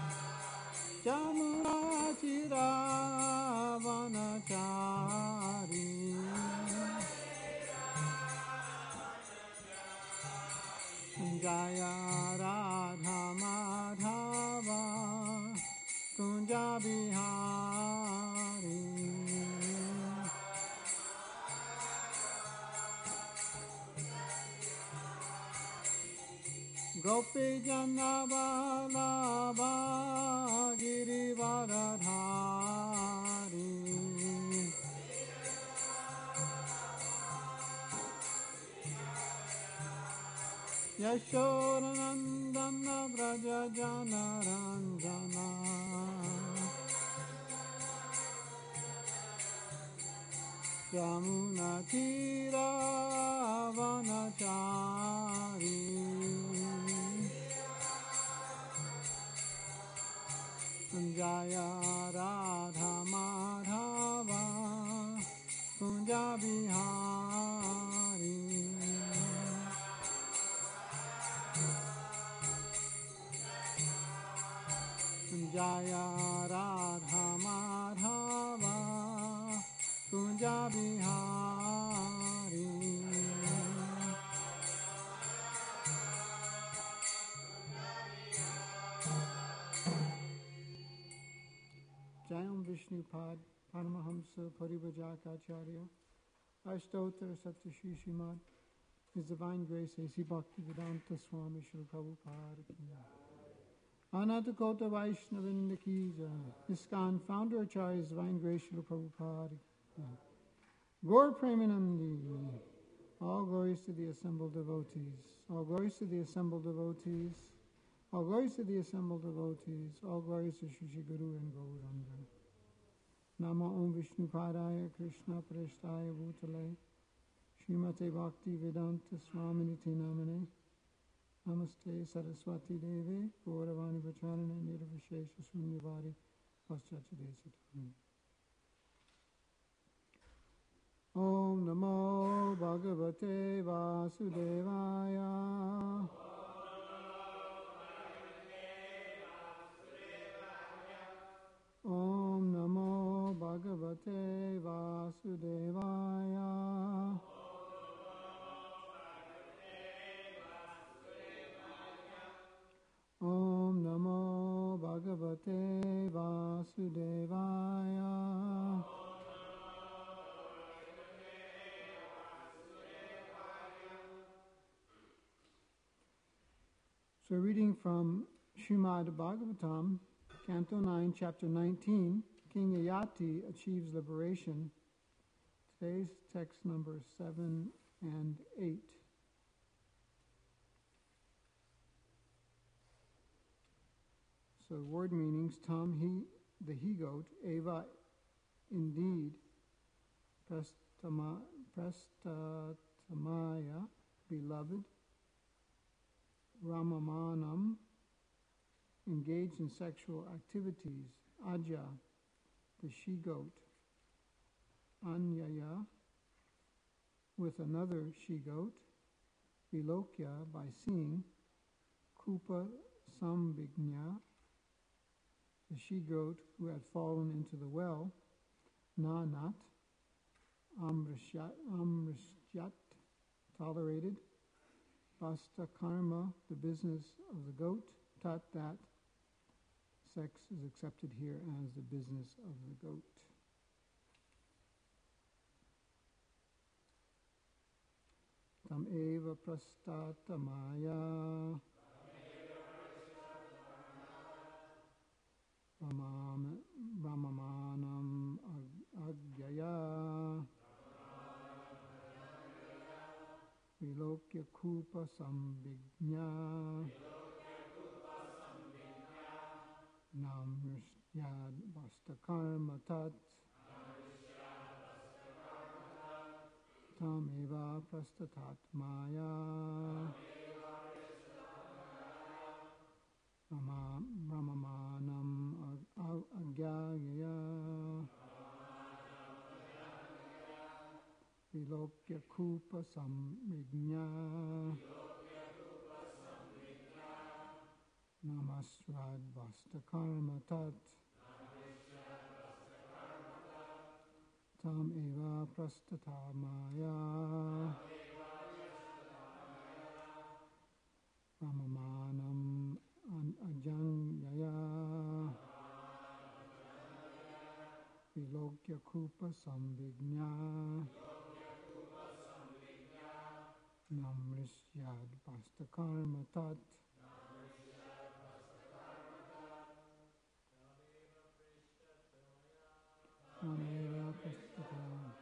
Jamunachiravanachari Jaya Radha Madhava Kunja Bihari Gopi Jana Vallabha Girivaradhari Yashodanandana Vraja Jana Ranjana Yamuna Tira Vanachari Jaya Radha Madhava Kunja Bihari Jaya Radha Madhava Kunja Bihari Jayam Vishnupad Paramahamsa Paribhajakacharya Ashtottara Satyashri Srimad His Divine Grace A.C. Bhaktivedanta Swami Srila Prabhupada Ki Anatakota Vaishnavinda Ki Jai ISKCON Founder Acharya His Divine Grace Srila Prabhupada Ki Gaur Premanandi All glories to the assembled devotees. All glories to the assembled devotees. All glories to the assembled devotees. All glories to Shri Shri Guru and Gauranga. Nama Om Vishnu Padaya Krishna Prasthaya Bhutale Srimate Bhakti Vedanta Swaminiti Namane Namaste Saraswati Deve Gauravani Vacharane Nirvishesha Sunyavari Paschachadesatani Om Namo Bhagavate Vasudevaya Om Namo Bhagavate Vasudevaya Om Namo Bhagavate Vasudevaya So reading from Srimad Bhagavatam, Canto 9, Chapter 19, King Yayati achieves liberation. Today's text number 7 and 8. So word meanings: Tam, he, the he-goat; Eva, indeed; Prestatamaya, beloved; Ramamanam, engaged in sexual activities; Aja, the she-goat; Anyaya, with another she-goat; Vilokya, by seeing; Kupa Sambhignya, the she-goat who had fallen into the well; Nanat, Amrishyat, tolerated; Basta Karma, the business of the goat; Tat, that; sex is accepted here as the business of the goat. Tam eva prastatamaya Ramamanam agyaya Vilokya kupa sambhignya Namrishyad vastakarma tat Tam eva prastatatmaya Ramamanam agyaya Vilokya kupa samvignya Namasrad Vastakarma Tat Tam Eva Prastata Maya Ramamanam Ajanyaya Vilokya Krupa Sambhignya Namrisyad Vastakarma Tat Tameva Prastata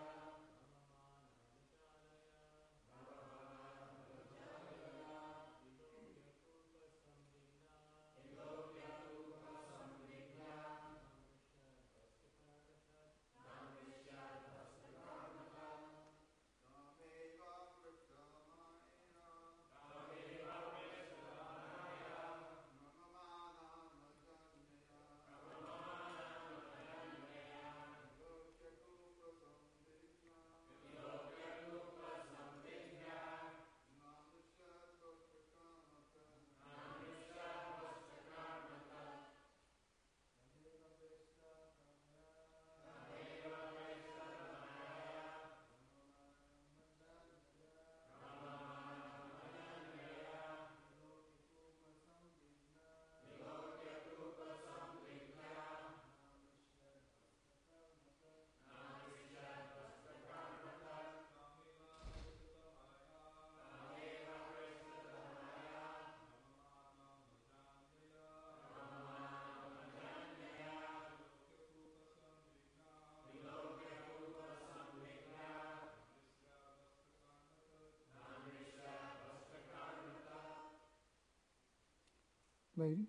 Ladies?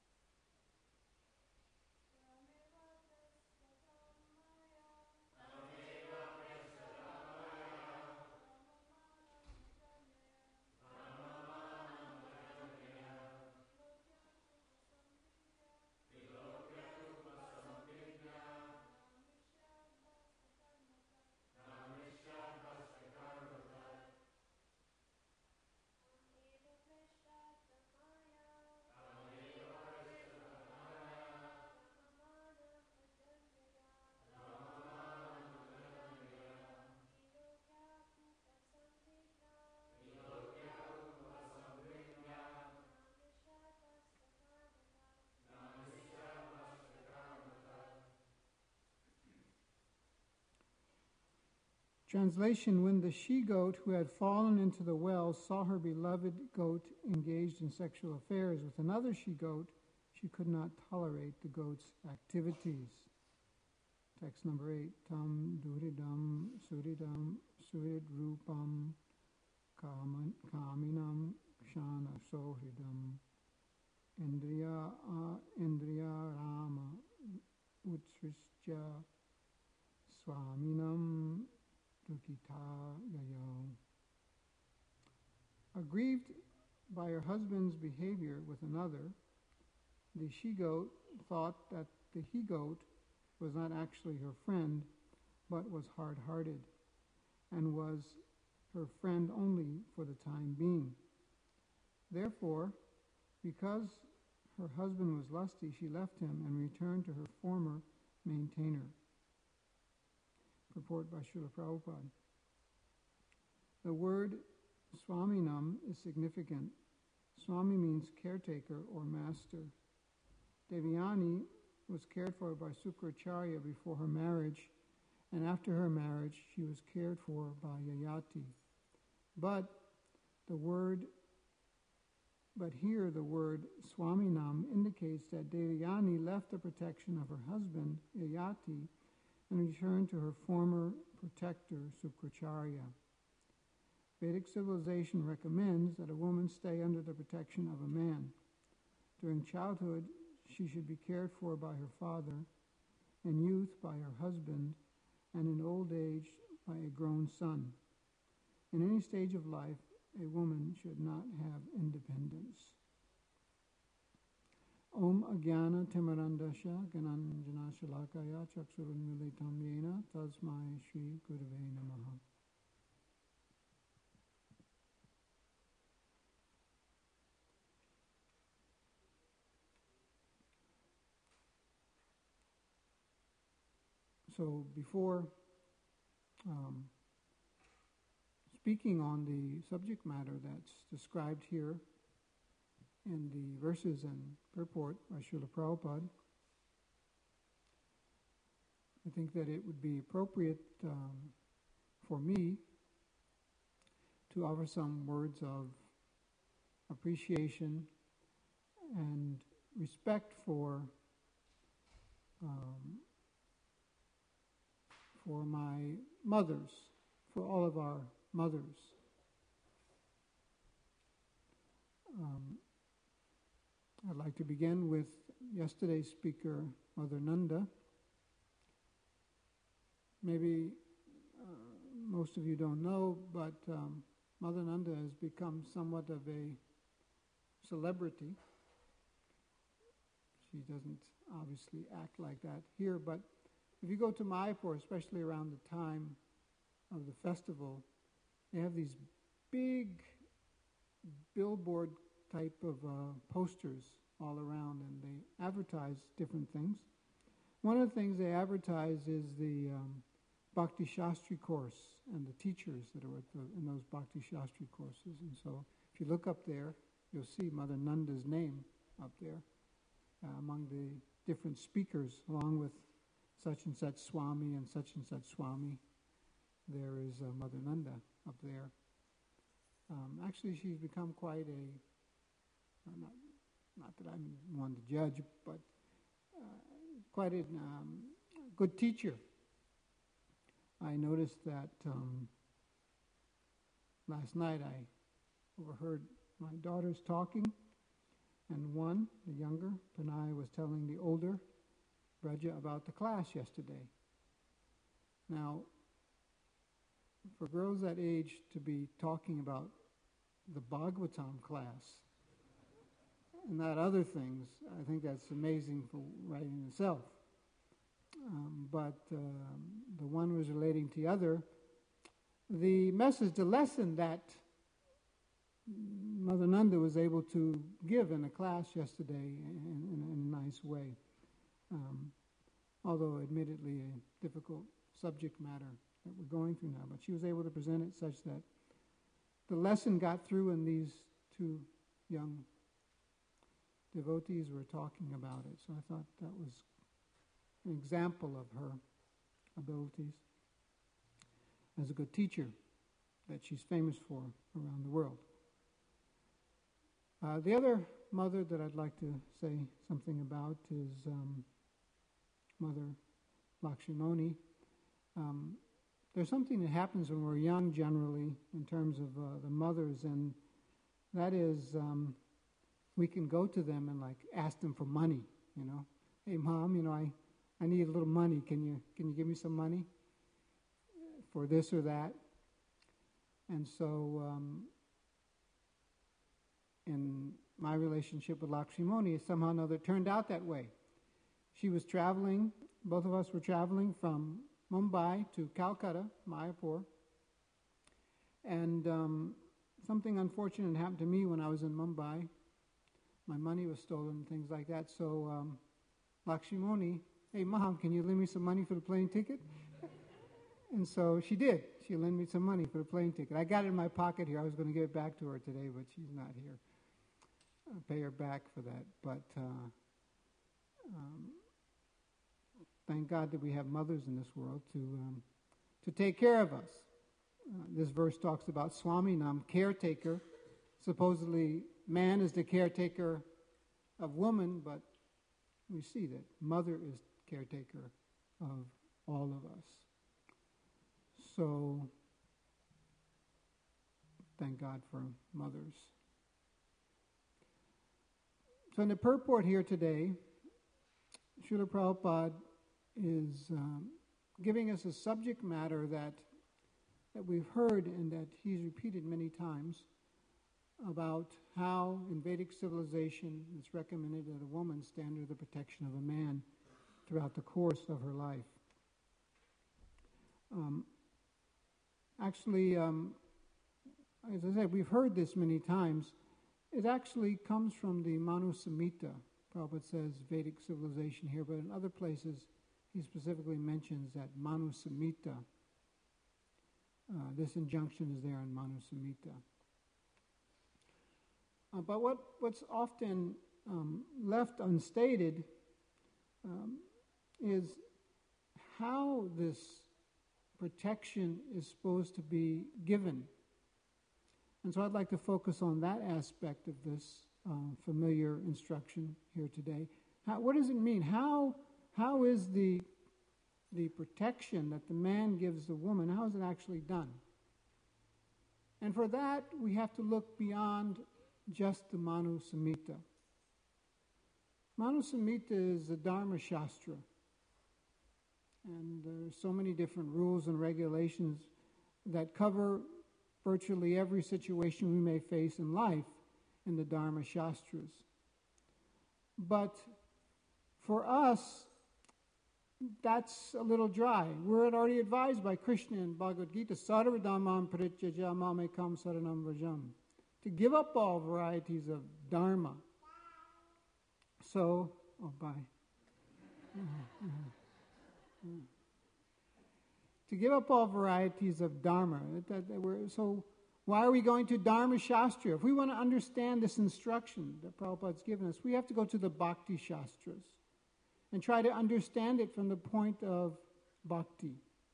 Translation: When the she-goat who had fallen into the well saw her beloved goat engaged in sexual affairs with another she-goat, she could not tolerate the goat's activities. Text number 8. Tam duridam suridam surid rupam kaminam kshana sohridam indriya rama utsristya swaminam dukita yayo. Aggrieved by her husband's behavior with another, the she-goat thought that the he-goat was not actually her friend, but was hard-hearted, and was her friend only for the time being. Therefore, because her husband was lusty, she left him and returned to her former maintainer. Purport by Srila Prabhupada. The word Swaminam is significant. Swami means caretaker or master. Devyani was cared for by Sukracharya before her marriage, and after her marriage she was cared for by Yayati. But here the word Swaminam indicates that Devyani left the protection of her husband, Yayati, and returned to her former protector, Sukracharya. Vedic civilization recommends that a woman stay under the protection of a man. During childhood, she should be cared for by her father, in youth by her husband, and in old age by a grown son. In any stage of life, a woman should not have independence. Om Ajnana Timarandasya Gananjana Shalakaya Chaksurunmilitam Yena Tasmai Shri Gurave Namaha. So before speaking on the subject matter that's described here in the verses and purport by Srila Prabhupada, I think that it would be appropriate for me to offer some words of appreciation and respect for my mothers, for all of our mothers. I'd like to begin with yesterday's speaker, Mother Nanda. Maybe most of you don't know, but Mother Nanda has become somewhat of a celebrity. She doesn't obviously act like that here, but if you go to Mayapur, especially around the time of the festival, they have these big billboard type of posters all around, and they advertise different things. One of the things they advertise is the Bhakti Shastri course and the teachers that are in those Bhakti Shastri courses. And so if you look up there, you'll see Mother Nanda's name up there among the different speakers, along with such and such Swami and such Swami. There is Mother Nanda up there. Actually, she's become quite a, not that I'm one to judge, but quite a good teacher. I noticed that last night I overheard my daughters talking, and one, the younger, Panay, was telling the older, Braja, about the class yesterday. Now, for girls that age to be talking about the Bhagavatam class and not other things, I think that's amazing for writing itself. But the one was relating to the other. The message, the lesson that Mother Nanda was able to give in a class yesterday in a nice way, although admittedly a difficult subject matter that we're going through now, but she was able to present it such that the lesson got through, and these two young devotees were talking about it. So I thought that was an example of her abilities as a good teacher that she's famous for around the world. The other mother that I'd like to say something about is Mother Lakshmani. There's something that happens when we're young generally in terms of the mothers, and that is we can go to them and like ask them for money, you know. Hey mom, you know, I need a little money. Can you give me some money for this or that? And so in my relationship with Lakshmani, somehow or another it turned out that way. She was traveling, both of us were traveling from Mumbai to Calcutta, Mayapur, and something unfortunate happened to me when I was in Mumbai. My money was stolen, things like that. So Lakshmani, hey mom, can you lend me some money for the plane ticket? And so she did. She lent me some money for the plane ticket. I got it in my pocket here. I was going to give it back to her today, but she's not here. I'll pay her back for that. But thank God that we have mothers in this world to take care of us. This verse talks about Swaminam, caretaker. Supposedly, man is the caretaker of woman, but we see that mother is caretaker of all of us. So, thank God for mothers. So in the purport here today, Srila Prabhupada is giving us a subject matter that we've heard and that he's repeated many times about how in Vedic civilization it's recommended that a woman stand under the protection of a man throughout the course of her life. Actually, as I said, we've heard this many times. It actually comes from the Manu Samhita. Prabhupada says Vedic civilization here, but in other places he specifically mentions that Manu Samhita, this injunction is there in Manu Samhita. But what's often left unstated is how this protection is supposed to be given. And so I'd like to focus on that aspect of this familiar instruction here today. What does it mean? How is the protection that the man gives the woman, how is it actually done? And for that, we have to look beyond just the Manu Samhita. Manu Samhita is a Dharma Shastra. And there are so many different rules and regulations that cover virtually every situation we may face in life in the Dharma Shastras. But for us, that's a little dry. We're already advised by Krishna in Bhagavad Gita, Sarva dhammam parityaja mamekam saranam vrajam, to give up all varieties of dharma. So, to give up all varieties of dharma. So why are we going to Dharma Shastra? If we want to understand this instruction that Prabhupada's given us, we have to go to the Bhakti Shastras and try to understand it from the point of bhakti.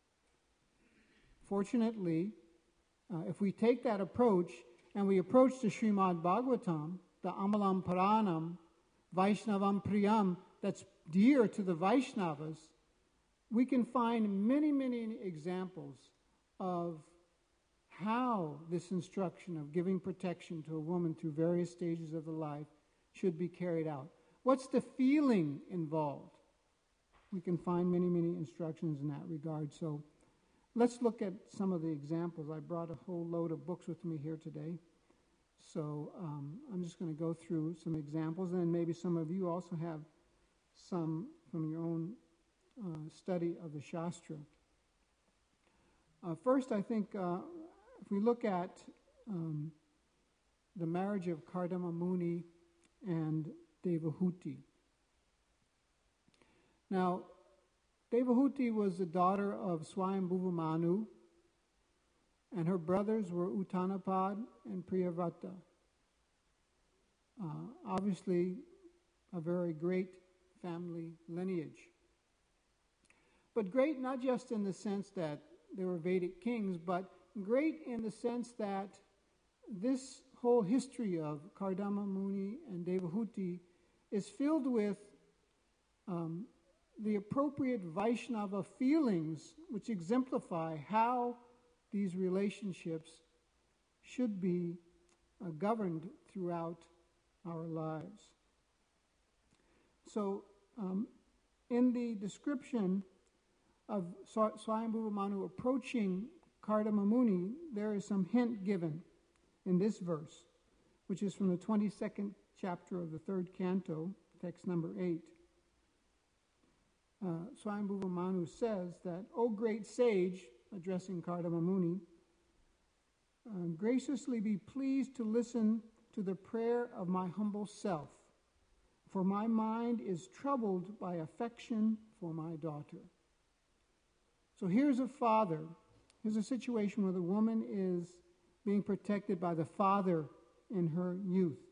Fortunately, if we take that approach and we approach the Srimad Bhagavatam, the Amalam Paranam, Vaishnavam Priyam, that's dear to the Vaishnavas, we can find many, many examples of how this instruction of giving protection to a woman through various stages of the life should be carried out. What's the feeling involved? We can find many, many instructions in that regard. So let's look at some of the examples. I brought a whole load of books with me here today. So I'm just going to go through some examples, and then maybe some of you also have some from your own study of the Shastra. First, I think if we look at the marriage of Kardama Muni and Devahuti. Now, Devahuti was the daughter of Swayambhuva Manu, and her brothers were Uttanapad and Priyavrata. Obviously, a very great family lineage. But great not just in the sense that they were Vedic kings, but great in the sense that this whole history of Kardama Muni and Devahuti is filled with the appropriate Vaishnava feelings which exemplify how these relationships should be governed throughout our lives. So, in the description of Swayambhuva Manu approaching Kardama Muni, there is some hint given in this verse, which is from the 22nd chapter of the 3rd canto, text number 8. Swayambhuva Manu says that, "O great sage," addressing Kardama Muni, "graciously be pleased to listen to the prayer of my humble self, for my mind is troubled by affection for my daughter." So here's a father. Here's a situation where the woman is being protected by the father in her youth.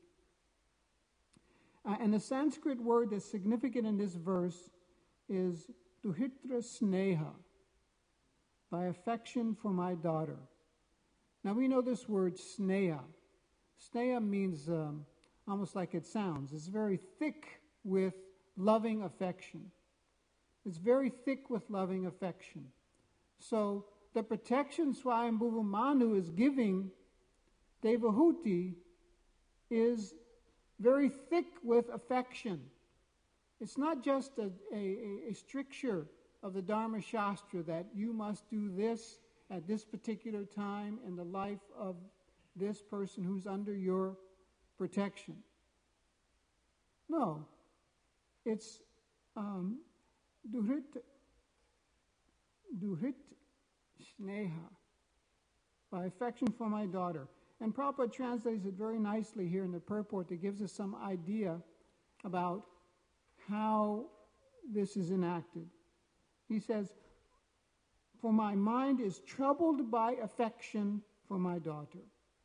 And the Sanskrit word that's significant in this verse is duhitra sneha, by affection for my daughter. Now we know this word sneha. Sneha means almost like it sounds. It's very thick with loving affection. It's very thick with loving affection. So the protection Swayambhuva Manu is giving Devahuti is very thick with affection. It's not just a stricture of the Dharma Shastra that you must do this at this particular time in the life of this person who's under your protection. No, it's duhrit sneha, by affection for my daughter. And Prabhupada translates it very nicely here in the purport that gives us some idea about how this is enacted. He says, "For my mind is troubled by affection for my daughter."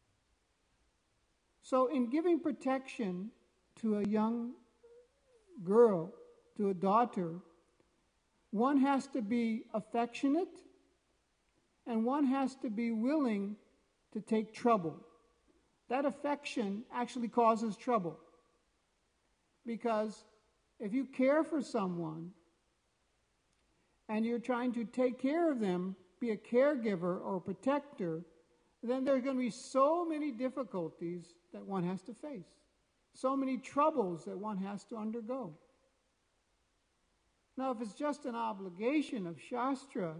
So in giving protection to a young girl, to a daughter, one has to be affectionate and one has to be willing to take trouble. That affection actually causes trouble. Because if you care for someone and you're trying to take care of them, be a caregiver or a protector, then there are going to be so many difficulties that one has to face, so many troubles that one has to undergo. Now, if it's just an obligation of Shastra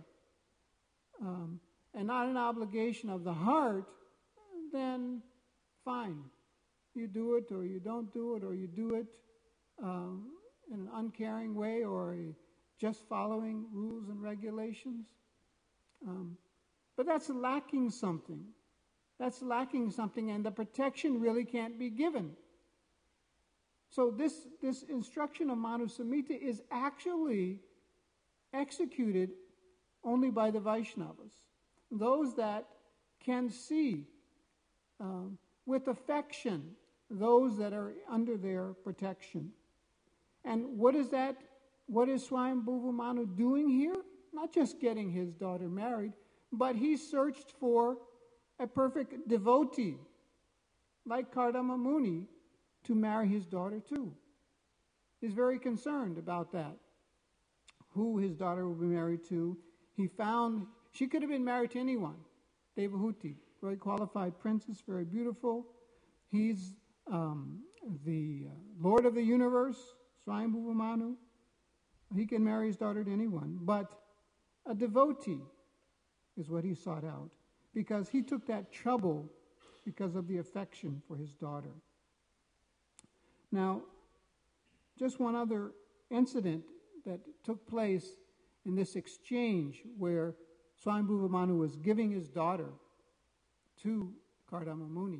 and not an obligation of the heart, then fine. You do it or you don't do it, or you do it in an uncaring way or just following rules and regulations. But that's lacking something. That's lacking something, and the protection really can't be given. So this instruction of Manu Samhita is actually executed only by the Vaishnavas, those that can see with affection those that are under their protection. And what is that? What is Swayambhuva Manu doing here? Not just getting his daughter married, but he searched for a perfect devotee, like Kardama Muni, to marry his daughter to. He's very concerned about that, who his daughter will be married to. He found she could have been married to anyone. Devahuti, very qualified princess, very beautiful. He's the Lord of the universe, Swayambhuva Manu. He can marry his daughter to anyone. But a devotee is what he sought out, because he took that trouble because of the affection for his daughter. Now, just one other incident that took place in this exchange where Swayambhuva Manu was giving his daughter to Kardama Muni.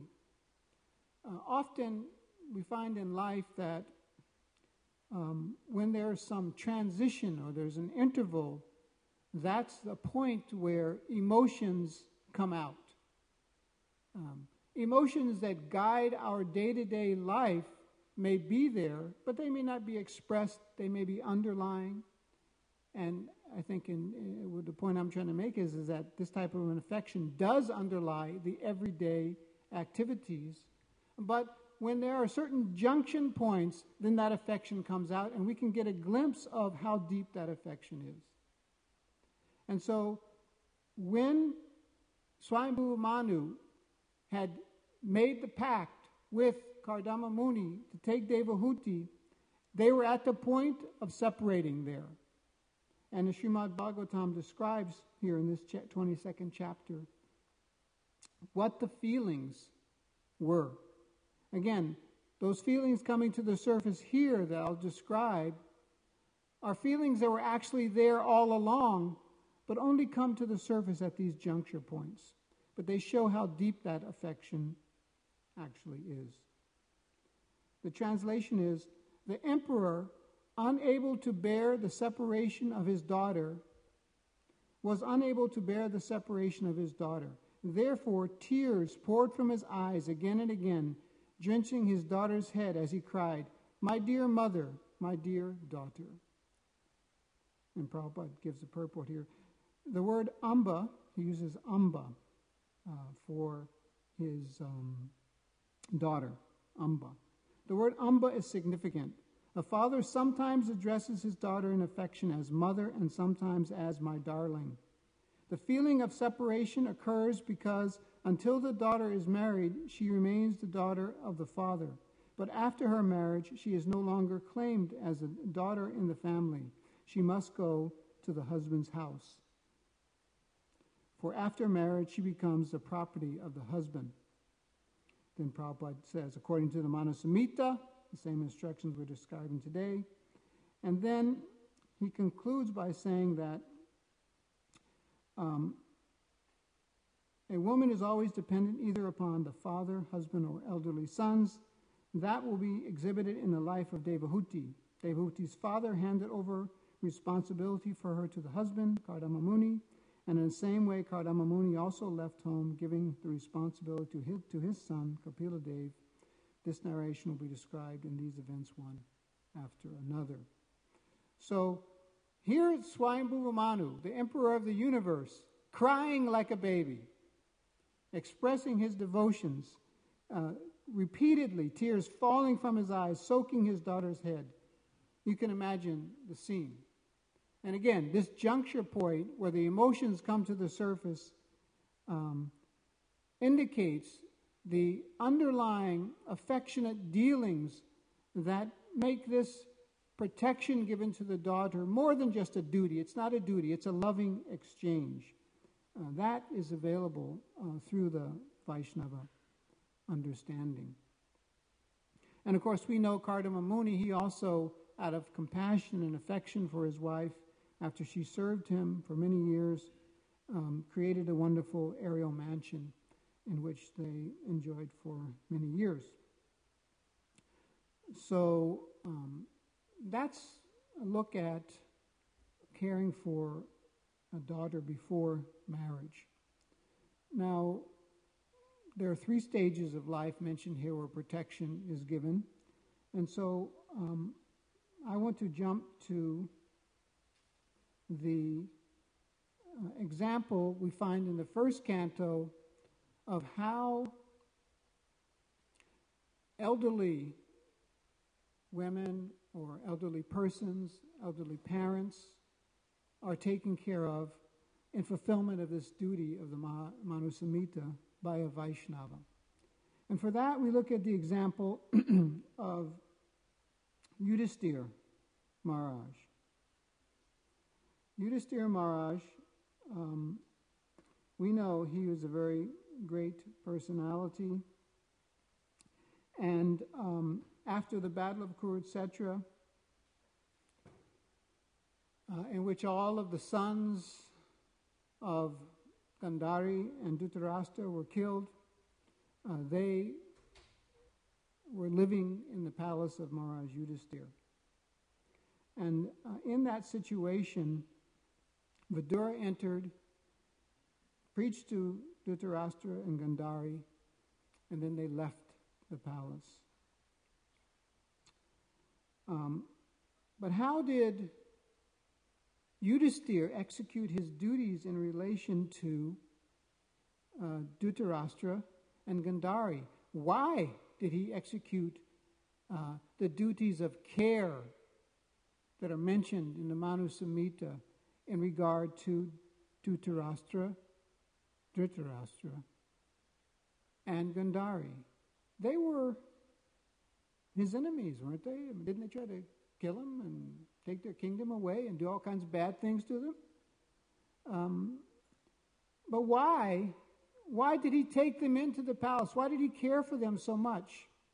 Often we find in life that when there's some transition or there's an interval, that's the point where emotions come out. Emotions that guide our day-to-day life may be there, but they may not be expressed. They may be underlying. And I think the point I'm trying to make is that this type of an affection does underlie the everyday activities. But when there are certain junction points, then that affection comes out, and we can get a glimpse of how deep that affection is. And so when Swayambhuva Manu had made the pact with Kardama Muni to take Devahuti, they were at the point of separating there. And the Srimad Bhagavatam describes here in this 22nd chapter what the feelings were. Again, those feelings coming to the surface here that I'll describe are feelings that were actually there all along, but only come to the surface at these juncture points. But they show how deep that affection actually is. The translation is, the emperor, unable to bear the separation of his daughter, was unable to bear the separation of his daughter. Therefore, tears poured from his eyes again and again, drenching his daughter's head as he cried, "My dear mother, my dear daughter." And Prabhupada gives a purport here. The word Amba, he uses Amba for his daughter, Amba. The word Amba is significant. A father sometimes addresses his daughter in affection as mother and sometimes as my darling. The feeling of separation occurs because until the daughter is married, she remains the daughter of the father. But after her marriage, she is no longer claimed as a daughter in the family. She must go to the husband's house. For after marriage, she becomes the property of the husband. Then Prabhupada says, according to the Manu Samhita, the same instructions we're describing today. And then he concludes by saying that a woman is always dependent either upon the father, husband, or elderly sons. That will be exhibited in the life of Devahuti. Devahuti's father handed over responsibility for her to the husband, Kardama Muni, and in the same way, Kardama Muni also left home, giving the responsibility to his son, Kapila Dev. This narration will be described in these events one after another. So here it's Swayambhuva Manu, the emperor of the universe, crying like a baby, expressing his devotions, repeatedly, tears falling from his eyes, soaking his daughter's head. You can imagine the scene. And again, this juncture point where the emotions come to the surface indicates the underlying affectionate dealings that make this protection given to the daughter more than just a duty. It's not a duty, it's a loving exchange. That is available through the Vaishnava understanding. And of course, we know Kardama Muni, he also, out of compassion and affection for his wife, after she served him for many years, created a wonderful aerial mansion in which they enjoyed for many years. So that's a look at caring for a daughter before marriage. Now, there are 3 stages of life mentioned here where protection is given. And so I want to jump to the example we find in the first canto of how elderly women or elderly persons, elderly parents are taken care of in fulfillment of this duty of the Manusamhita by a Vaishnava. And for that, we look at the example of Yudhisthira Maharaj. Yudhisthira Maharaj, we know he was a very great personality. And after the Battle of Kurukshetra, in which all of the sons of Gandhari and Dhritarashtra were killed, they were living in the palace of Maharaj Yudhisthira. And in that situation, Vidura entered, preached to Dhritarashtra and Gandhari, and then they left the palace. But how did Yudhisthira execute his duties in relation to Dhritarashtra and Gandhari? Why did he execute the duties of care that are mentioned in the Manusamhita in regard to Dhritarashtra, and Gandhari? They were his enemies, weren't they? Didn't they try to kill him and take their kingdom away and do all kinds of bad things to them? But why did he take them into the palace? Why did he care for them so much?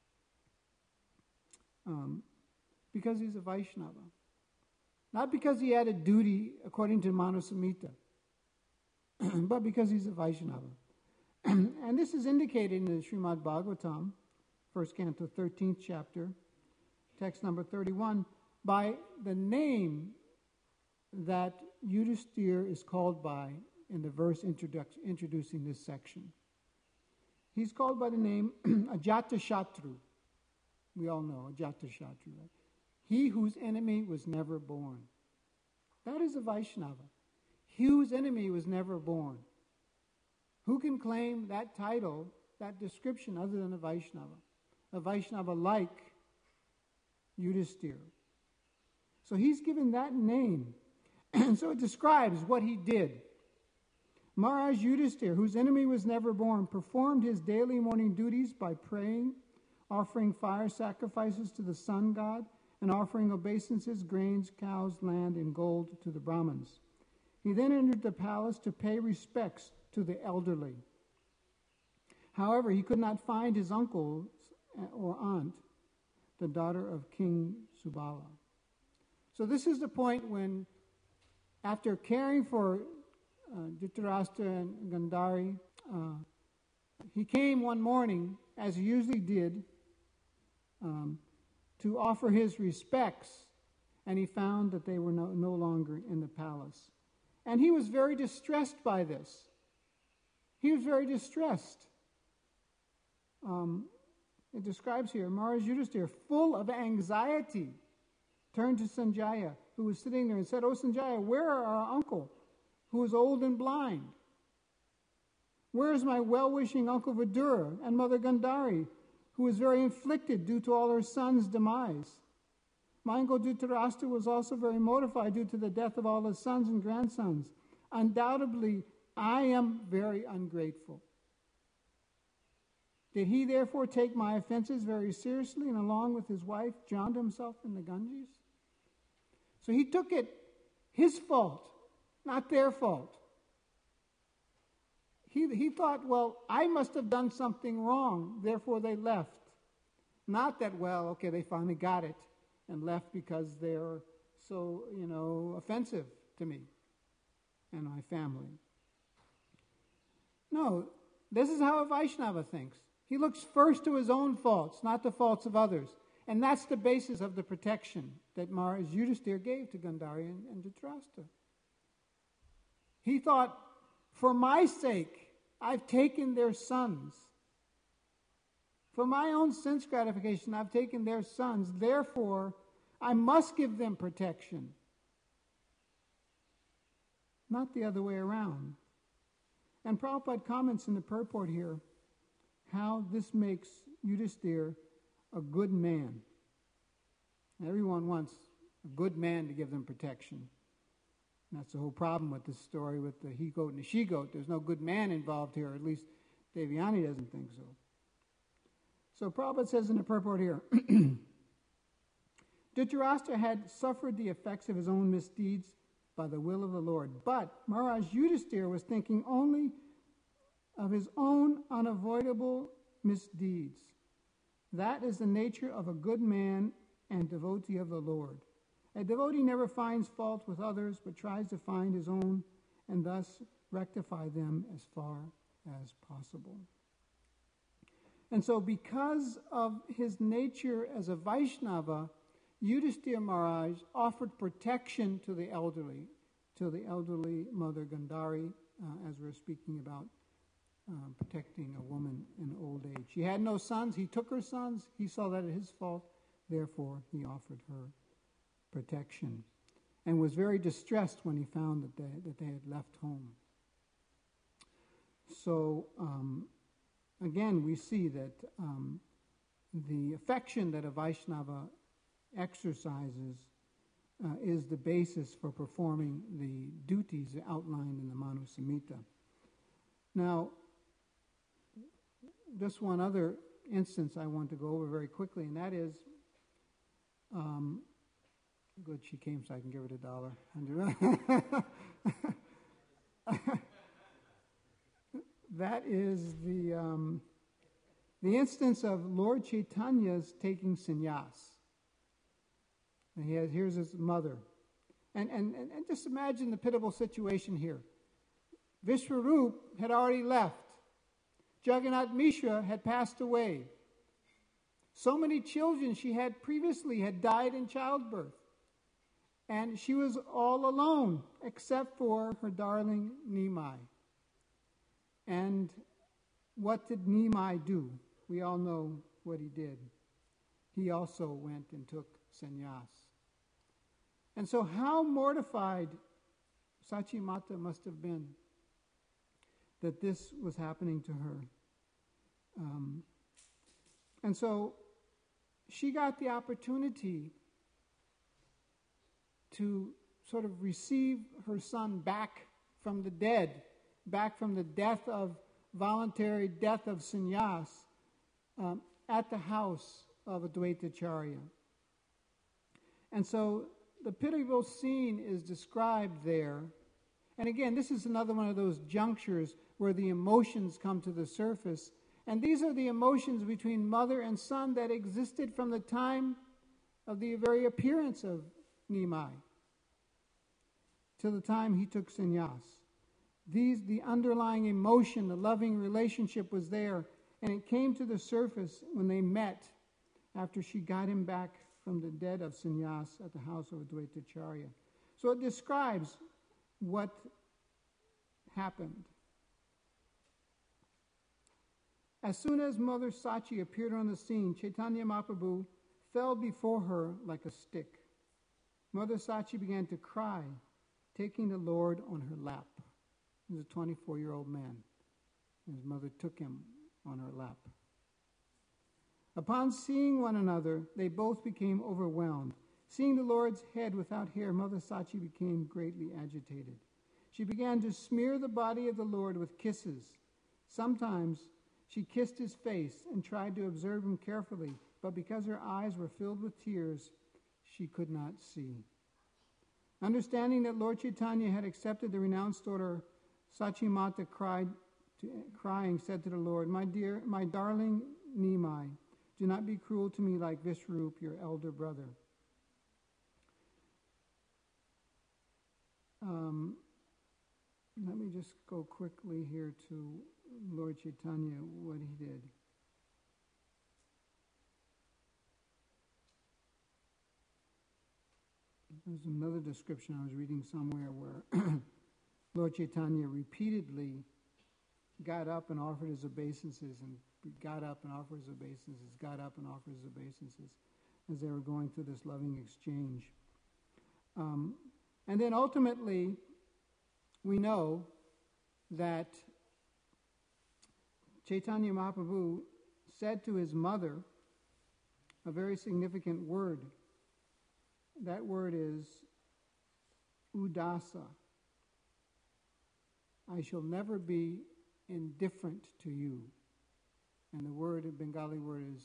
Because he's a Vaishnava. Not because he had a duty according to Manusamhita, but because he's a Vaishnava. And this is indicated in the Srimad Bhagavatam, first canto, 13th chapter, text number 31, by the name that Yudhisthira is called by in the verse introducing this section. He's called by the name Ajatashatru. We all know Ajatashatru, right? He whose enemy was never born. That is a Vaishnava. He whose enemy was never born. Who can claim that title, that description, other than a Vaishnava? A Vaishnava like Yudhisthira. So he's given that name. And so it describes what he did. Maharaj Yudhisthira, whose enemy was never born, performed his daily morning duties by praying, offering fire sacrifices to the sun god, and offering obeisances, grains, cows, land, and gold to the Brahmins. He then entered the palace to pay respects to the elderly. However, he could not find his uncle or aunt, the daughter of King Subala. So this is the point when, after caring for Dhritarashtra and Gandhari, he came one morning, as he usually did, to offer his respects. and he found that they were no longer in the palace. And he was very distressed by this. He was very distressed. It describes here, Maharaj Yudhisthira, full of anxiety, turned to Sanjaya, who was sitting there, and said, "Oh, Sanjaya, where are our uncle, who is old and blind? Where is my well-wishing uncle Vidura and mother Gandhari, who is very afflicted due to all her sons' demise? My uncle Dhritarashtra was also very mortified due to the death of all his sons and grandsons. Undoubtedly, I am very ungrateful. Did he therefore take my offenses very seriously and along with his wife drowned himself in the Ganges?" So he took it his fault, not their fault. He thought, well, I must have done something wrong, therefore they left. Not that, well, okay, they finally got it and left because they're so, offensive to me and my family. No, this is how a Vaishnava thinks. He looks first to his own faults, not the faults of others. And that's the basis of the protection that Maharaj Yudhisthira gave to Gandhari and Dhritarashtra. He thought, for my sake, I've taken their sons. For my own sense gratification, I've taken their sons. Therefore, I must give them protection. Not the other way around. And Prabhupada comments in the purport here how this makes Yudhisthira a good man. Everyone wants a good man to give them protection. And that's the whole problem with this story with the he-goat and the she-goat. There's no good man involved here, at least Devyani doesn't think so. So Prabhupada says in the purport here, Dhritarashtra had suffered the effects of his own misdeeds by the will of the Lord, but Maharaj Yudhisthira was thinking only of his own unavoidable misdeeds. That is the nature of a good man and devotee of the Lord. A devotee never finds fault with others, but tries to find his own and thus rectify them as far as possible. And so because of his nature as a Vaishnava, Yudhisthira Maharaj offered protection to the elderly mother Gandhari, as we're speaking about protecting a woman in old age. She had no sons. He took her sons. He saw that as his fault. Therefore, he offered her protection and was very distressed when he found that they had left home. So, again, we see that the affection that a Vaishnava exercises is the basis for performing the duties outlined in the Manu Samhita. Now, just one other instance I want to go over very quickly, and that is, good, she came so I can give her $100. That is the instance of Lord Chaitanya's taking sannyas. And here's his mother. And just imagine the pitiable situation here. Vishwarup had already left. Jagannath Mishra had passed away. So many children she had previously had died in childbirth. And she was all alone, except for her darling Nimai. And what did Nimai do? We all know what he did. He also went and took sannyas. And so how mortified Sachi Mata must have been that this was happening to her. And so she got the opportunity to sort of receive her son back from the dead, back from the voluntary death of sannyas at the house of Advaitacharya. And so the pitiable scene is described there. And again, this is another one of those junctures where the emotions come to the surface. And these are the emotions between mother and son that existed from the time of the very appearance of Nimai till the time he took sannyas. The underlying emotion, the loving relationship was there, and it came to the surface when they met after she got him back from the dead of sannyas at the house of Advaitacharya. So it describes what happened. As soon as Mother Sachi appeared on the scene, Chaitanya Mahaprabhu fell before her like a stick. Mother Sachi began to cry, taking the Lord on her lap. He was a 24-year-old man. His mother took him on her lap. Upon seeing one another, they both became overwhelmed. Seeing the Lord's head without hair, Mother Sachi became greatly agitated. She began to smear the body of the Lord with kisses. Sometimes she kissed his face and tried to observe him carefully, but because her eyes were filled with tears, she could not see. Understanding that Lord Chaitanya had accepted the renounced daughter, Sachi Mata crying, said to the Lord, my darling Nimai, do not be cruel to me like Vishrup, your elder brother. Let me just go quickly here to Lord Chaitanya, what he did. There's another description I was reading somewhere where Lord Chaitanya repeatedly got up and offered his obeisances, and got up and offered his obeisances, got up and offered his obeisances as they were going through this loving exchange. And then ultimately, we know that Chaitanya Mahaprabhu said to his mother a very significant word. That word is udasa. I shall never be indifferent to you. And the word, the Bengali word is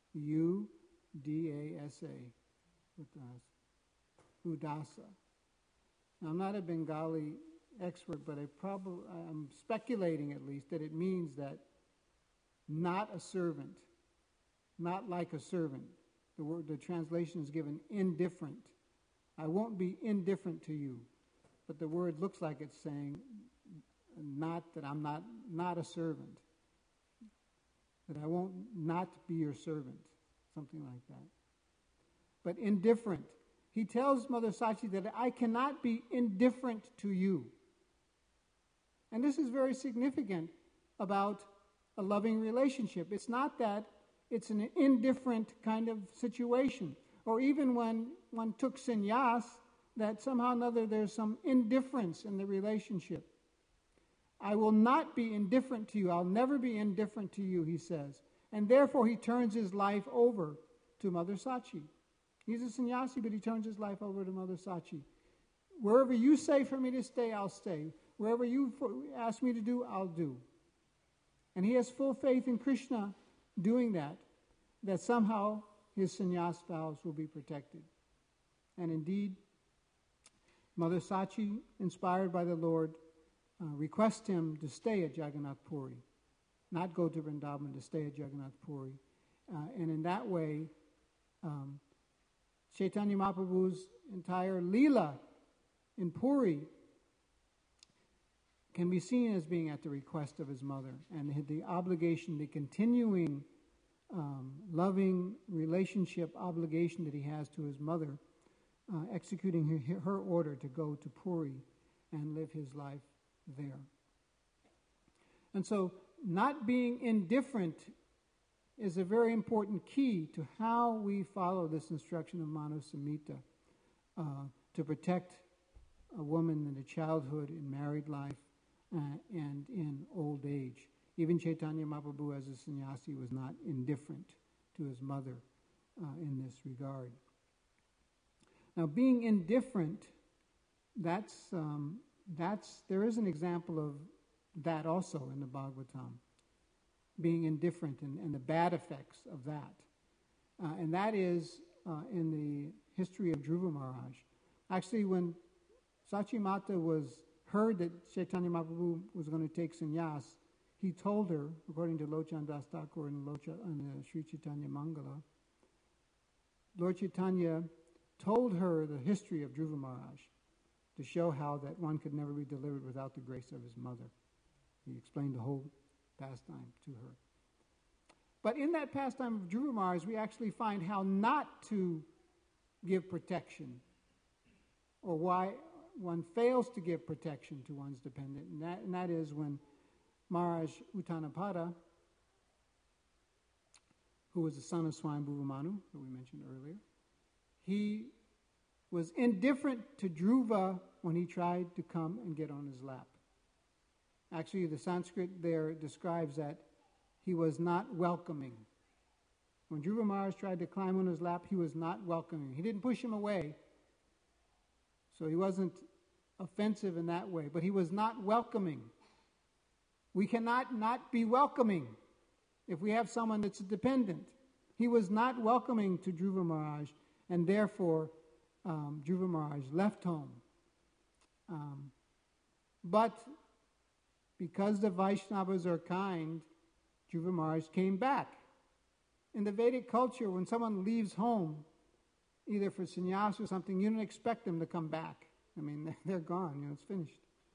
udasa, udasa. Now, I'm not a Bengali expert, but I'm speculating at least that it means that not a servant, not like a servant. The translation is given indifferent. I won't be indifferent to you. But the word looks like it's saying not that I'm not a servant. That I won't not be your servant. Something like that. But indifferent. He tells Mother Sachi that I cannot be indifferent to you. And this is very significant about a loving relationship. It's not that it's an indifferent kind of situation. Or even when one took sannyas, that somehow or another there's some indifference in the relationship. I will not be indifferent to you. I'll never be indifferent to you, he says. And therefore he turns his life over to Mother Sachi. He's a sannyasi, but he turns his life over to Mother Sachi. Wherever you say for me to stay, I'll stay. Wherever you ask me to do, I'll do. And he has full faith in Krishna doing that somehow his sannyas vows will be protected. And indeed, Mother Sachi, inspired by the Lord, requests him to stay at Jagannath Puri, not go to Vrindavan, to stay at Jagannath Puri. And in that way, Chaitanya Mahaprabhu's entire Leela in Puri can be seen as being at the request of his mother, and the obligation, the continuing loving relationship obligation that he has to his mother, executing her order to go to Puri and live his life there. And so not being indifferent is a very important key to how we follow this instruction of Manu Samhita, to protect a woman in the childhood, in married life, and in old age. Even Chaitanya Mahaprabhu as a sannyasi was not indifferent to his mother in this regard. Now, being indifferent, there is an example of that also in the Bhagavatam. Being indifferent and the bad effects of that. And that is in the history of Dhruva Maharaj. Actually, when Sachi Mata heard that Chaitanya Mahaprabhu was going to take sannyas, he told her, according to Lochan Das Thakur and the Sri Chaitanya Mangala, Lord Chaitanya told her the history of Dhruva Maharaj to show how that one could never be delivered without the grace of his mother. He explained the whole pastime to her. But in that pastime of Dhruva Maharaj, we actually find how not to give protection, or why one fails to give protection to one's dependent, and that is when Maharaj Uttanapada, who was the son of Swayambhuva Manu, that we mentioned earlier, he was indifferent to Dhruva when he tried to come and get on his lap. Actually, the Sanskrit there describes that he was not welcoming. When Dhruva Maharaj tried to climb on his lap, he was not welcoming. He didn't push him away, so he wasn't offensive in that way, but he was not welcoming. We cannot not be welcoming if we have someone that's a dependent. He was not welcoming to Dhruva Maharaj, and therefore Dhruva Maharaj left home. But because the Vaishnavas are kind, Dhruva Maharaj came back. In the Vedic culture, when someone leaves home, either for sannyas or something, you don't expect them to come back. I mean, they're gone, it's finished.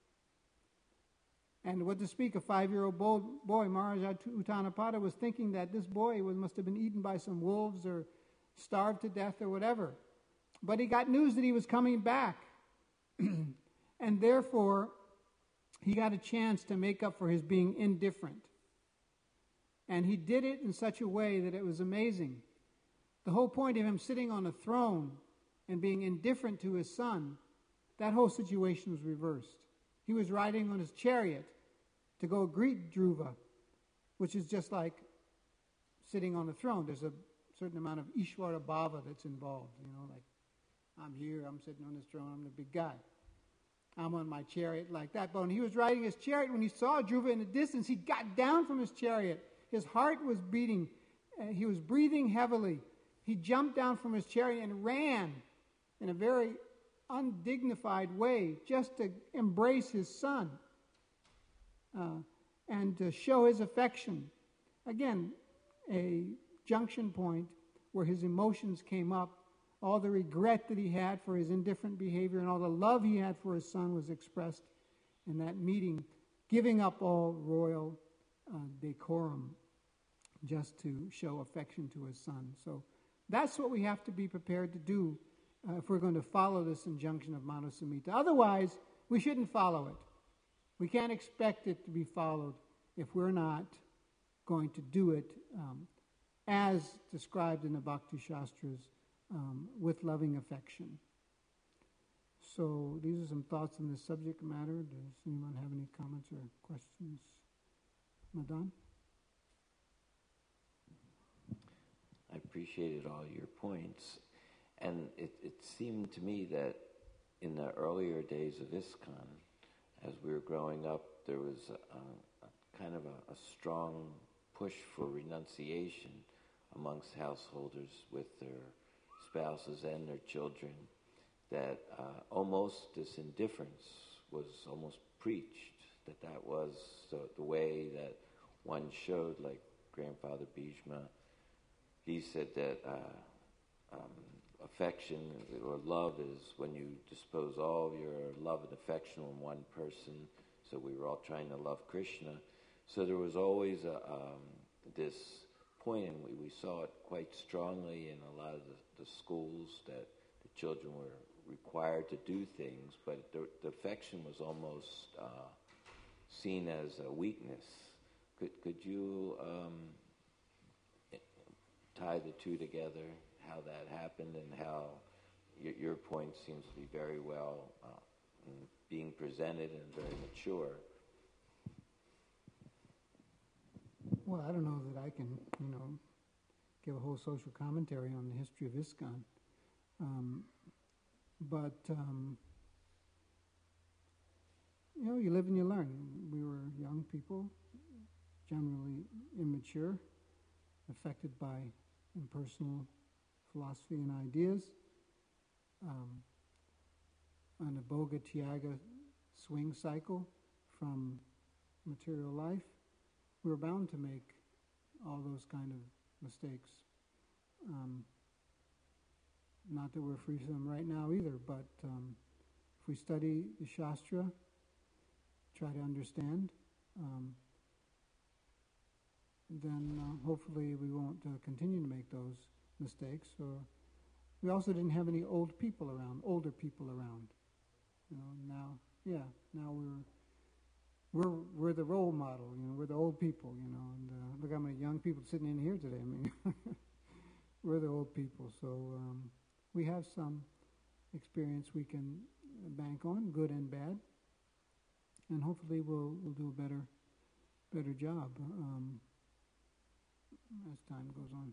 And what to speak, a 5-year-old boy, Maharaj Uttanapada, was thinking that this boy must have been eaten by some wolves or starved to death or whatever. But he got news that he was coming back. And therefore, he got a chance to make up for his being indifferent. And he did it in such a way that it was amazing. The whole point of him sitting on a throne and being indifferent to his son, that whole situation was reversed. He was riding on his chariot to go greet Dhruva, which is just like sitting on a throne. There's a certain amount of Ishvara Bhava that's involved, like I'm here, I'm sitting on this throne, I'm the big guy. I'm on my chariot like that. But when he was riding his chariot, when he saw Dhruva in the distance, he got down from his chariot. His heart was beating. He was breathing heavily. He jumped down from his chariot and ran in a very undignified way just to embrace his son and to show his affection. Again, a junction point where his emotions came up. All the regret that he had for his indifferent behavior and all the love he had for his son was expressed in that meeting, giving up all royal decorum just to show affection to his son. So that's what we have to be prepared to do if we're going to follow this injunction of Manusamhita. Otherwise, we shouldn't follow it. We can't expect it to be followed if we're not going to do it as described in the Bhakti Shastras with loving affection. So these are some thoughts on this subject matter. Does anyone have any comments or questions? Madan? I appreciated all your points. And it seemed to me that in the earlier days of ISKCON, as we were growing up, there was a kind of a strong push for renunciation amongst householders with their spouses and their children, that almost this indifference was almost preached, that was the way that one showed, like Grandfather Bhishma. He said that affection or love is when you dispose all your love and affection on one person. So we were all trying to love Krishna. So there was always this point, and we saw it quite strongly in a lot of the schools, that the children were required to do things, but the affection was almost seen as a weakness. Could you tie the two together, how that happened and how your point seems to be very well being presented and very mature? Well, I don't know that I can, give a whole social commentary on the history of ISKCON. But you live and you learn. We were young people, generally immature, affected by impersonal philosophy and ideas. On a Bhoga Tyaga swing cycle from material life, we were bound to make all those kind of mistakes. Not that we're free from them right now either, but if we study the Shastra, try to understand, then hopefully we won't continue to make those mistakes, or We also didn't have any older people around. Now we're the role model. We're the old people. And look how many young people sitting in here today. I mean, we're the old people. So we have some experience we can bank on, good and bad, and hopefully we'll do a better job as time goes on.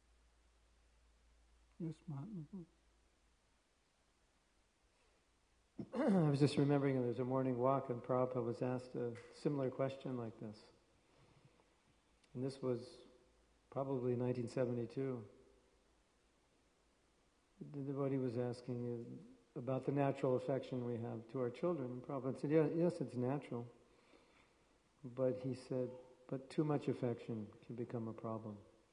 Yes, Mahatma. I was just remembering there was a morning walk and Prabhupada was asked a similar question like this. And this was probably 1972. What he was asking is about the natural affection we have to our children. And Prabhupada said, yes, it's natural. But he said, but too much affection can become a problem.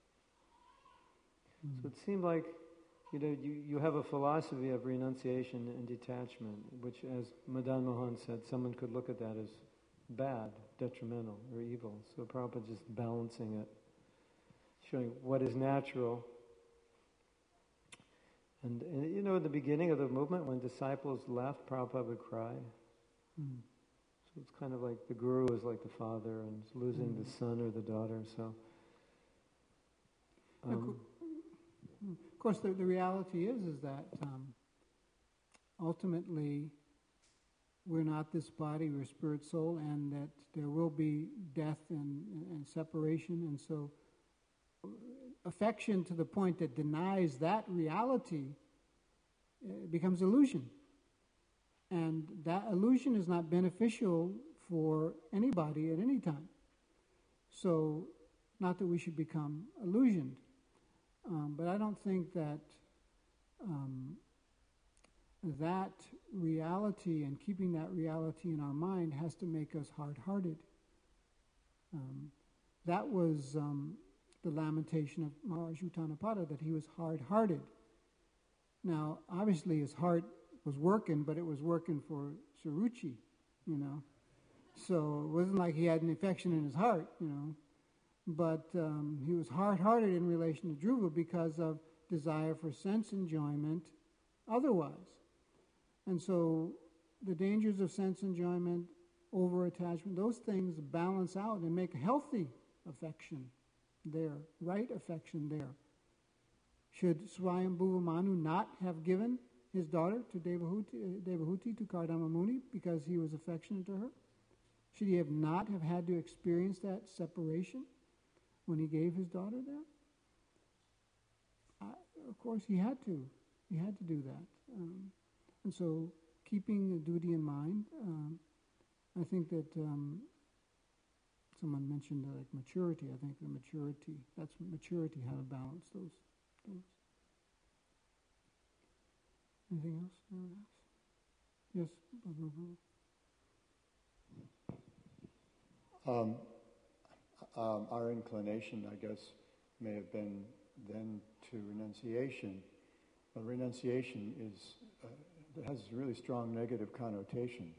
So it seemed like you have a philosophy of renunciation and detachment, which, as Madan Mohan said, someone could look at that as bad, detrimental, or evil. So Prabhupada just balancing it, showing what is natural. And in the beginning of the movement, when disciples left, Prabhupada would cry. So it's kind of like the guru is like the father and losing the son or the daughter. So. Of course, the reality is that ultimately we're not this body, we're spirit soul, and that there will be death and separation. And so affection to the point that denies that reality becomes illusion. And that illusion is not beneficial for anybody at any time. So, not that we should become illusioned. But I don't think that that reality and keeping that reality in our mind has to make us hard-hearted. That was the lamentation of Maharaj Uttanapada, that he was hard-hearted. Now, obviously his heart was working, but it was working for Suruchi, So it wasn't like he had an affection in his heart, But he was hard-hearted in relation to Dhruva because of desire for sense enjoyment otherwise. And so the dangers of sense enjoyment, over-attachment, those things balance out and make healthy affection there, right affection there. Should Swayambhuva Manu not have given his daughter to Devahuti to Kardama Muni because he was affectionate to her? Should he have not have had to experience that separation when he gave his daughter there? Of course, he had to. He had to do that. And so, keeping the duty in mind, I think that someone mentioned like maturity. I think that's maturity, how to balance those. Anything else? Yes, our inclination, I guess, may have been then to renunciation. But renunciation has really strong negative connotations.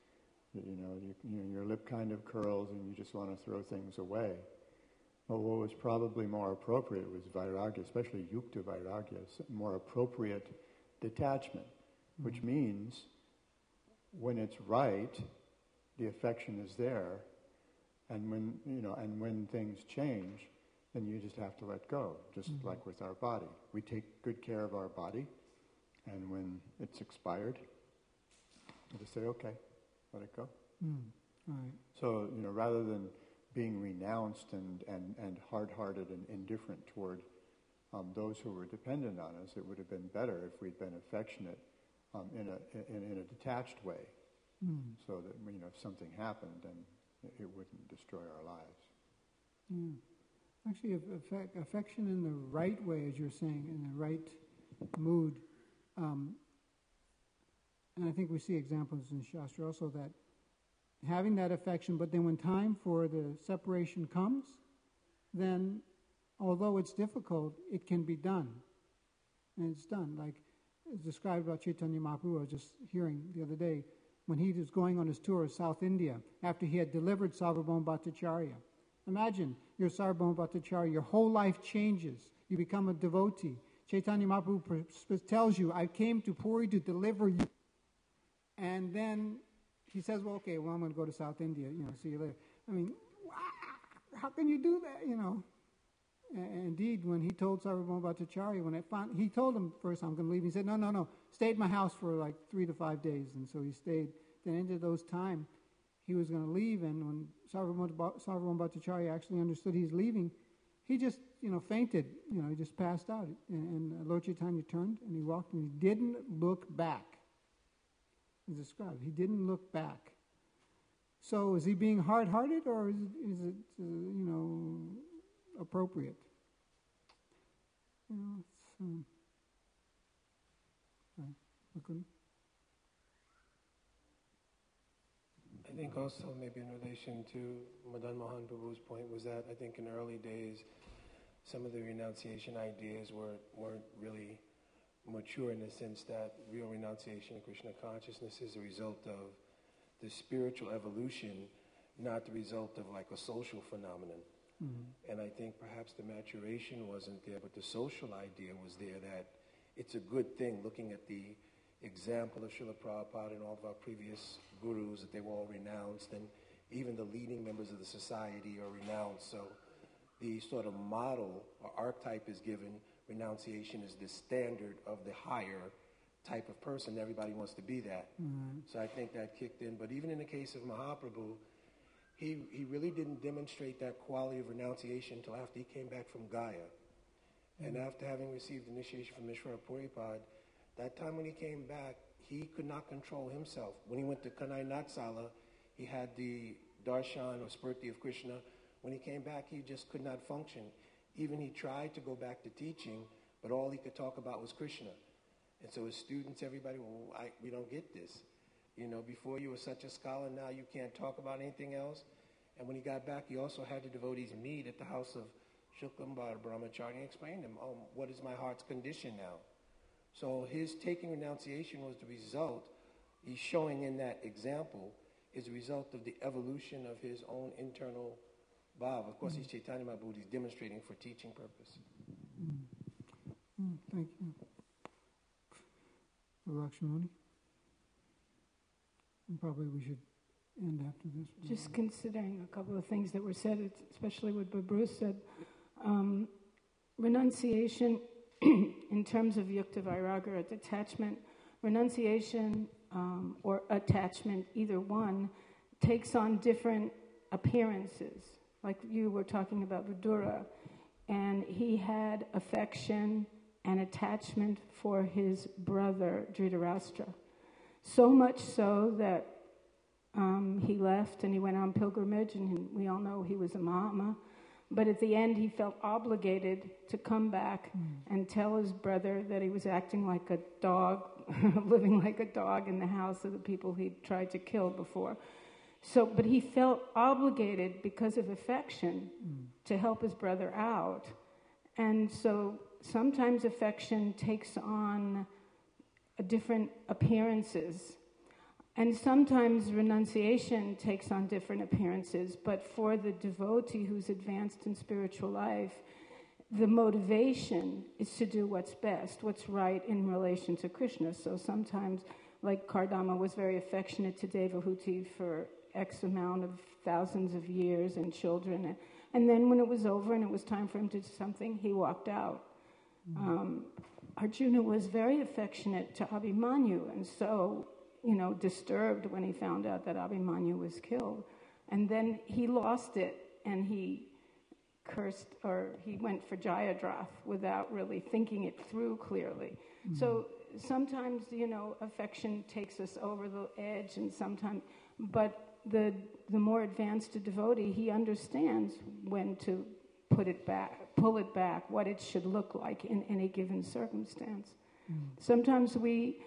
Your lip kind of curls and you just want to throw things away. But what was probably more appropriate was vairagya, especially yukta vairagya, more appropriate detachment, which means when it's right, the affection is there. And when things change, then you just have to let go, just like with our body. We take good care of our body, and when it's expired, we just say, okay, let it go. Right. So, rather than being renounced and hard-hearted and indifferent toward those who were dependent on us, it would have been better if we'd been affectionate in a detached way, so that if something happened, then it wouldn't destroy our lives. Yeah. Actually, affection in the right way, as you're saying, in the right mood. And I think we see examples in Shastra also that having that affection, but then when time for the separation comes, then although it's difficult, it can be done. And it's done. Like it's described about Chaitanya Mahaprabhu, I was just hearing the other day, when he was going on his tour of South India, after he had delivered Sarvabhauma Bhattacharya. Imagine, you're Sarvabhauma Bhattacharya, your whole life changes. You become a devotee. Chaitanya Mahaprabhu tells you, I came to Puri to deliver you. And then he says, well, okay, well, I'm going to go to South India, see you later. I mean, how can you do that, Indeed, when he told Sarvabhauma Bhattacharya, he told him first, I'm going to leave. He said, no, stay at my house for like 3 to 5 days. And so he stayed. Then into those time, he was going to leave. And when Sarvabhauma Bhattacharya actually understood he's leaving, he just, fainted. He just passed out. And Lord Chaitanya turned and he walked and he didn't look back. It's described. He didn't look back. So is he being hard-hearted or is it appropriate? I think also maybe in relation to Madan Mohan Prabhu's point was that I think in early days some of the renunciation ideas weren't really mature in the sense that real renunciation of Krishna consciousness is a result of the spiritual evolution, not the result of like a social phenomenon. Mm-hmm. And I think perhaps the maturation wasn't there, but the social idea was there that it's a good thing, looking at the example of Srila Prabhupada and all of our previous gurus, that they were all renounced, and even the leading members of the society are renounced. So the sort of model or archetype is given. Renunciation is the standard of the higher type of person. Everybody wants to be that. Mm-hmm. So I think that kicked in. But even in the case of Mahaprabhu, he really didn't demonstrate that quality of renunciation until after he came back from Gaya. Mm-hmm. And after having received initiation from Ishvara Puripad, that time when he came back, he could not control himself. When he went to Kanai Natsala, he had the darshan or spurti of Krishna. When he came back, he just could not function. Even he tried to go back to teaching, but all he could talk about was Krishna. And so his students, everybody, we don't get this. Before you were such a scholar, now you can't talk about anything else. And when he got back, he also had the devotees meet at the house of Shuklambar Brahmacharya and explain to him, what is my heart's condition now? So his taking renunciation was the result, he's showing in that example, is a result of the evolution of his own internal bhav. Of course, he's Chaitanya Mahaprabhu, he's demonstrating for teaching purpose. Thank you. Lakshmani? Probably we should end after this. Just considering a couple of things that were said, especially what Bruce said. Renunciation, in terms of yukta vairagya or detachment, renunciation or attachment, either one, takes on different appearances. Like you were talking about Vidura, and he had affection and attachment for his brother Dhritarashtra. So much so that he left and he went on pilgrimage, and we all know he was a Mahatma. But at the end, he felt obligated to come back and tell his brother that he was acting like a dog, living like a dog in the house of the people he'd tried to kill before. So, but he felt obligated because of affection to help his brother out. And so sometimes affection takes on different appearances. And sometimes renunciation takes on different appearances, but for the devotee who's advanced in spiritual life, the motivation is to do what's best, what's right in relation to Krishna. So sometimes, like Kardama was very affectionate to Devahuti for X amount of thousands of years and children, and then when it was over and it was time for him to do something, he walked out. Arjuna was very affectionate to Abhimanyu, and so disturbed when he found out that Abhimanyu was killed. And then he lost it, and he cursed, or he went for Jayadratha without really thinking it through clearly. So sometimes, affection takes us over the edge, and sometimes, but the more advanced a devotee, he understands when to pull it back, what it should look like in any given circumstance. Sometimes we,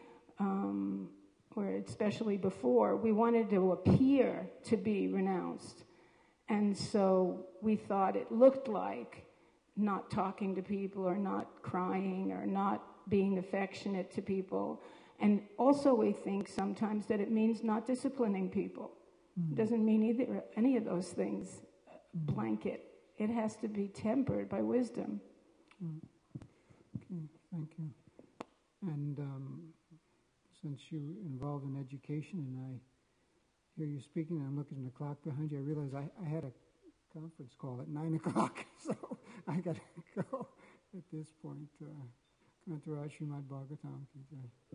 or especially before, we wanted to appear to be renounced. And so we thought it looked like not talking to people or not crying or not being affectionate to people. And also we think sometimes that it means not disciplining people. It doesn't mean any of those things blanket. It has to be tempered by wisdom. Thank you. And since you're involved in education and I hear you speaking, and I'm looking at the clock behind you, I realize I had a conference call at 9 o'clock, so I got to go at this point. Kantaraj Srimad Bhagavatam ki jai.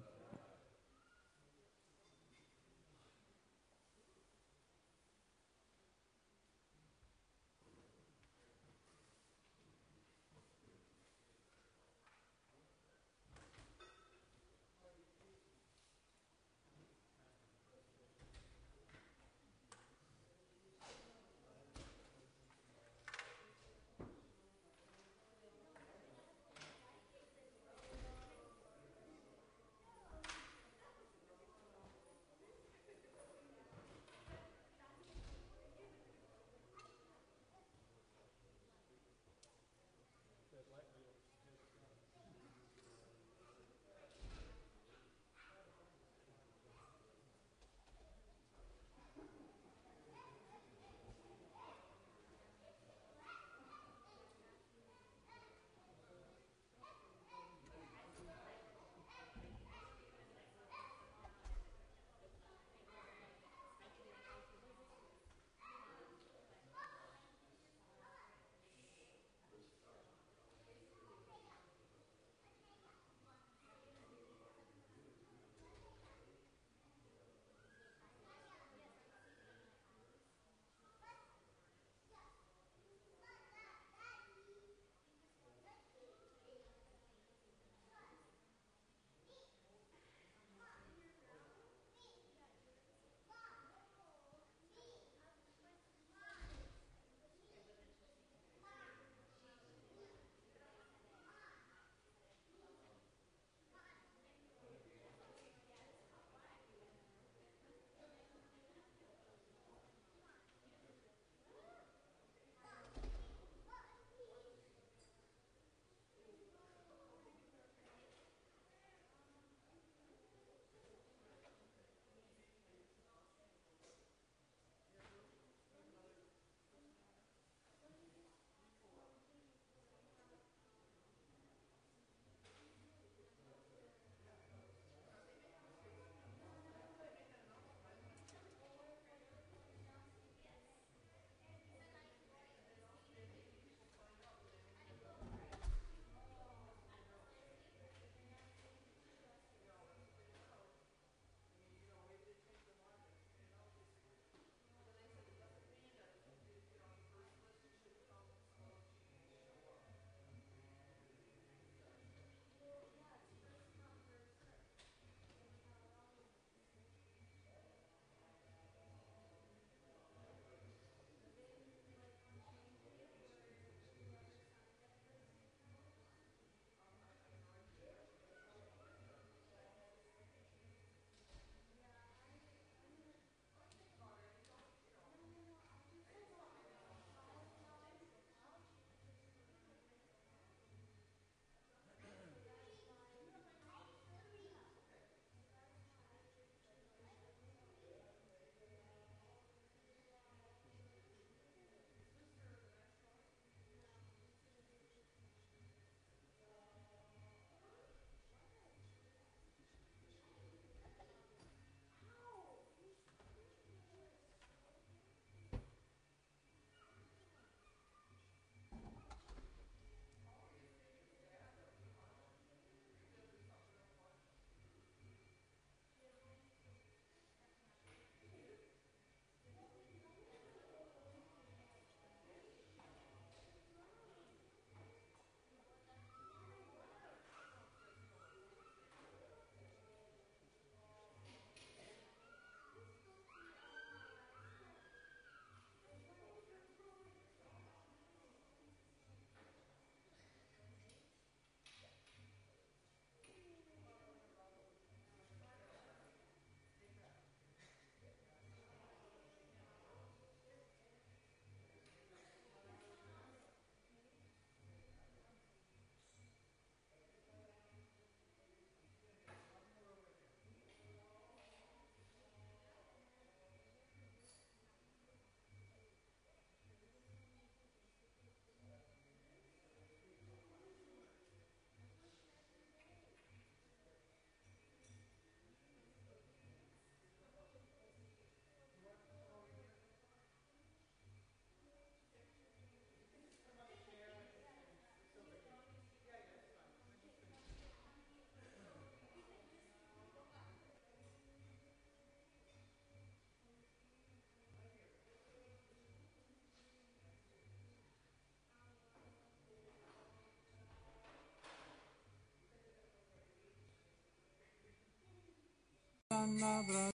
Prasannavra